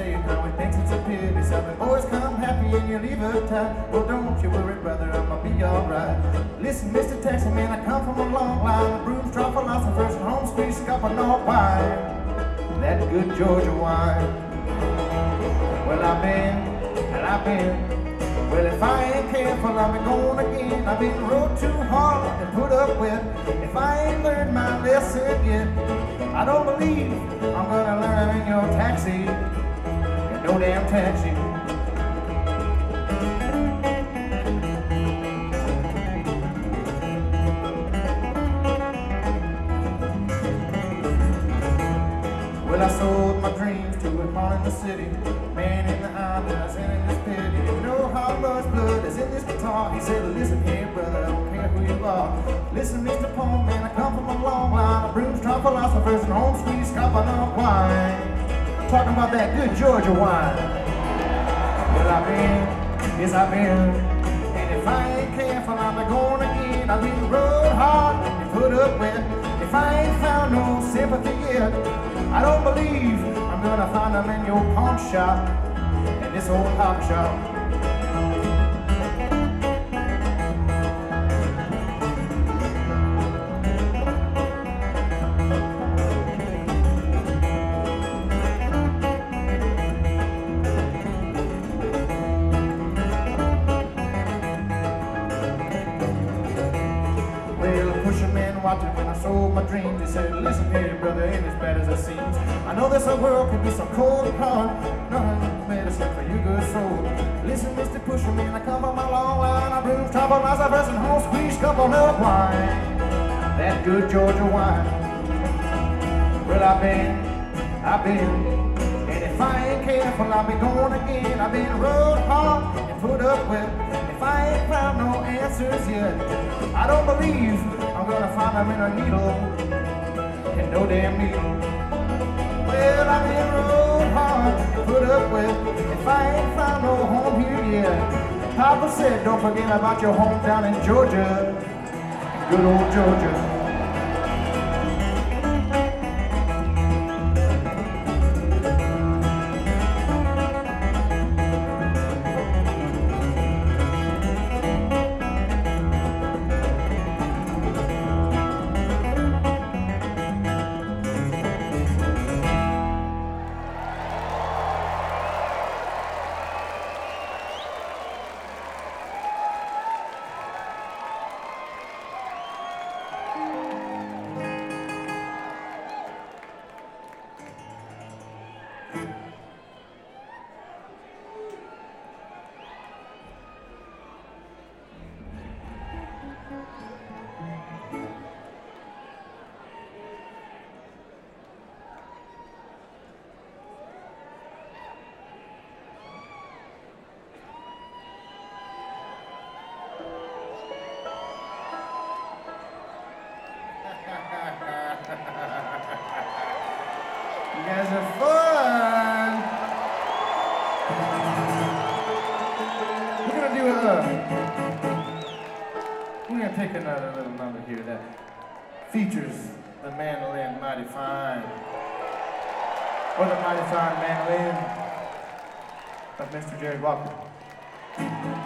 safe, now he thinks it's a pity. Some the boys come happy and you leave her tight. Well, don't you worry, brother, I'ma be alright. Listen, Mr. Taxi Man, I come from a long line of broom straw philosophers and home squeeze scuppernong wine. That good Georgia wine. Well, I've been. Well, if I ain't careful, I'll be going again. I've been rode too hard and put up with. If I ain't learned my lesson yet, I don't believe I'm gonna learn in your taxi. In no damn taxi. Well, I sold my dreams to a pawn in the city. Man in the islands and in this pity. You know how much blood is in this guitar. He said, listen here, brother, I don't care who you are. Listen, Mr. Pawn Man, I come from a long line of broom straw philosophers and home squeeze scuppernong wine. Talking about that good Georgia wine. Well, I've been. And if I ain't careful, I'll be going again. I've been rode hard and put up with. If I ain't found no sympathy yet, I don't believe I'm gonna find them in your pawn shop, in this old hawk shop. Watching when I sold my dreams. He said, listen here, brother, ain't as bad as it seems. I know this old world can be so cold and hard. Nothing medicine for your good soul. Listen, Mr. Pusherman, I come from my long line. I brew trouble, as I've and home squeeze scuppernong wine. That good Georgia wine. Well, I've been. And if I ain't careful, I'll be going again. I've been rode hard and put up with. If I ain't found no answers yet, I don't believe I'm gonna find them in a needle, in no damn needle. Well, I've been rode hard and put up with. If I ain't found no home here yet, Papa said don't forget about your home down in Georgia, good old Georgia. You guys are fun. We're gonna take another little number here that features the mandolin mighty fine, or the mighty fine mandolin of Mr. Jerry Walker.